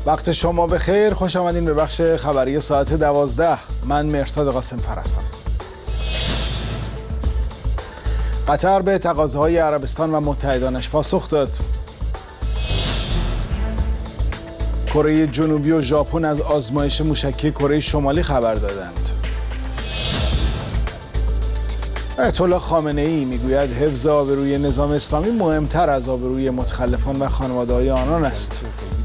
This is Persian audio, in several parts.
وقت شما بخیر، خوش آمدین به بخش خبری ساعت 12. من مهرداد قاسم‌فر هستم. قطر به تقاضاهای عربستان و متحدانش پاسخ داد. کره جنوبی و ژاپن از آزمایش موشکی کره شمالی خبر دادند. آیت الله خامنه‌ای میگوید حفظ آبروی نظام اسلامی مهمتر از آبروی متخلفان و خانواده‌های آنان است.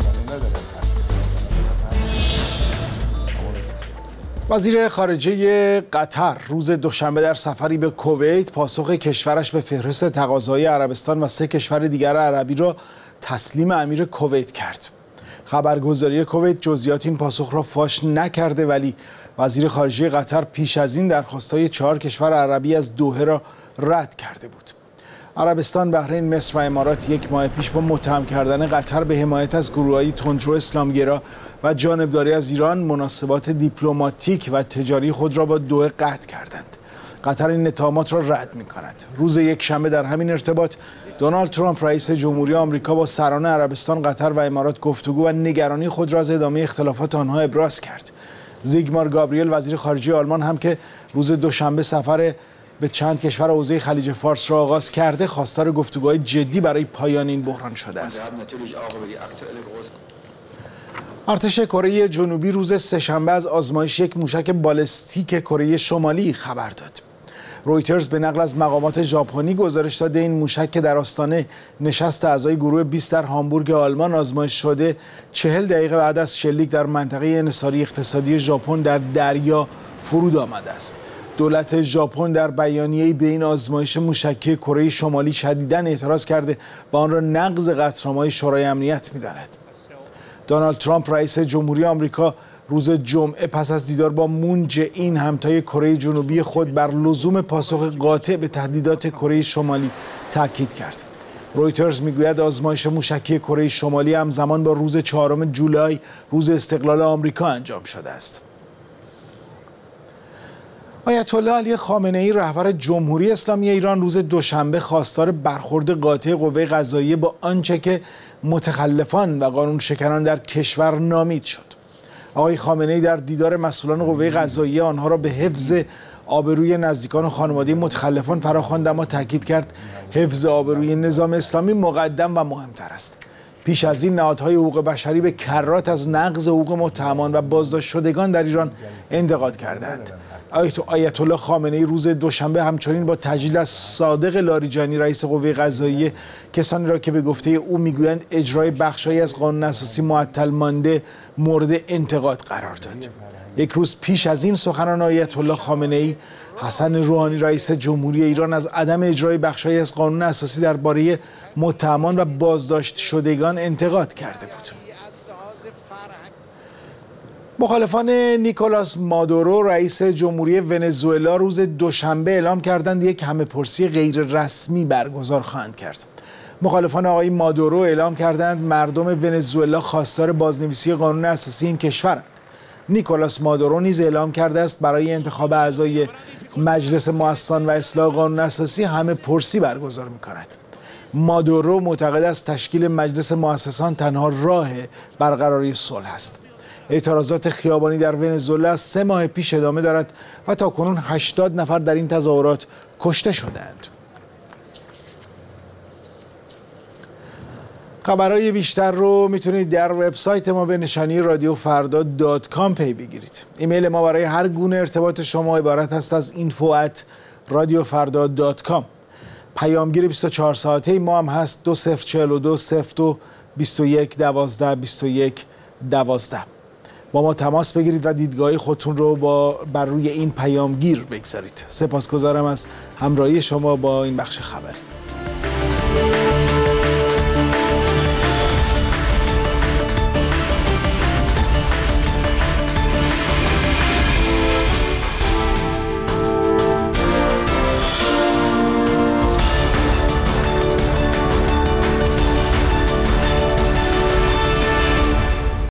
وزیر خارجه قطر روز دوشنبه در سفری به کویت پاسخ کشورش به فهرست تقاضاهای عربستان و 3 کشور دیگر عربی را تسلیم امیر کویت کرد. خبرگزاری کویت جزئیات این پاسخ را فاش نکرده، ولی وزیر خارجه قطر پیش از این درخواست‌های 4 کشور عربی از دوحه را رد کرده بود. عربستان، بحرین، مصر و امارات 1 ماه پیش با متهم کردن قطر به حمایت از گروه‌های تندرو اسلامگرا و جانبداری از ایران مناسبات دیپلماتیک و تجاری خود را با دوحه قطع کردند. قطر این اتهامات را رد می‌کند. روز یکشنبه در همین ارتباط دونالد ترامپ رئیس جمهوری آمریکا با سران عربستان، قطر و امارات گفتگو و نگرانی خود را از ادامه اختلافات آنها ابراز کرد. زیگمار گابریل وزیر خارجه آلمان هم که روز دوشنبه سفر به چند کشور حوزه خلیج فارس را آغاز کرده، خواستار گفتگوهای جدی برای پایان این بحران شده است. ارتش کره جنوبی روز سه‌شنبه از آزمایش یک موشک بالستیک کره شمالی خبر داد. رویترز به نقل از مقامات ژاپنی گزارش داده این موشک که در آستانه نشست اعضای گروه 20 در هامبورگ آلمان آزمایش شده، 40 دقیقه بعد از شلیک در منطقه انحصاری اقتصادی ژاپن در دریا فرود آمده است. دولت ژاپن در بیانیه‌ای به این آزمایش موشکی کره شمالی شدیداً اعتراض کرده و آن را نقض قطعنامه‌های شورای امنیت می‌داند. دونالد ترامپ رئیس جمهوری آمریکا روز جمعه پس از دیدار با مون جه-این همتای کره جنوبی خود بر لزوم پاسخ قاطع به تهدیدات کره شمالی تاکید کرد. رویترز میگوید آزمایش موشکی کره شمالی همزمان با روز 4 جولای روز استقلال آمریکا انجام شده است. آیت الله علی خامنه‌ای رهبر جمهوری اسلامی ایران روز دوشنبه خواستار برخورد قاطع قوه قضاییه با آنچه که متخلفان و قانون شکنان در کشور نامید شد. آقای خامنه‌ای در دیدار مسئولان قوه قضاییه آنها را به حفظ آبروی نزدیکان و خانواده متخلفان فراخواند، اما تاکید کرد حفظ آبروی نظام اسلامی مقدم و مهمتر است. پیش از این نهادهای حقوق بشری به کرات از نقض حقوق متهمان و بازداشت شدگان در ایران انتقاد کردند. آیت الله خامنه‌ای روز دوشنبه همچنین با تجلیل از صادق لاریجانی رئیس قوه قضاییه، کسانی را که به گفته او میگویند اجرای بخش‌هایی از قانون اساسی معطل مانده، مورد انتقاد قرار داد. 1 روز پیش از این سخنان آیت الله خامنه‌ای، حسن روحانی رئیس جمهوری ایران از عدم اجرای بخش‌هایی از قانون اساسی درباره متهمان و بازداشت شدگان انتقاد کرده بود. مخالفان نیکولاس مادورو رئیس جمهوری ونزوئلا روز دوشنبه اعلام کردند یک همه‌پرسی غیر رسمی برگزار خواهند کرد. مخالفان آقای مادورو اعلام کردند مردم ونزوئلا خواستار بازنویسی قانون اساسی این کشورند. نیکولاس مادورو نیز اعلام کرده است برای انتخاب اعضای مجلس مؤسسان و اصلاح قانون اساسی همه‌پرسی برگزار می‌کند. مادورو معتقد است تشکیل مجلس مؤسسان تنها راه برقراری صلح است. اعتراضات خیابانی در ونزوئلا از 3 ماه پیش ادامه دارد و تاکنون 80 نفر در این تظاهرات کشته شدند. خبرهای بیشتر رو میتونید در وبسایت ما به نشانی radiofrda.com پی بگیرید. ایمیل ما برای هر گونه ارتباط شما عبارت است از info@radiofrda.com. پیامگیر 24 ساعته ما هم هست 2042 02 21 12 21 12. با ما تماس بگیرید و دیدگاه خودتون رو بر روی این پیامگیر بگذارید. سپاسگزارم از همراهی شما با این بخش خبری.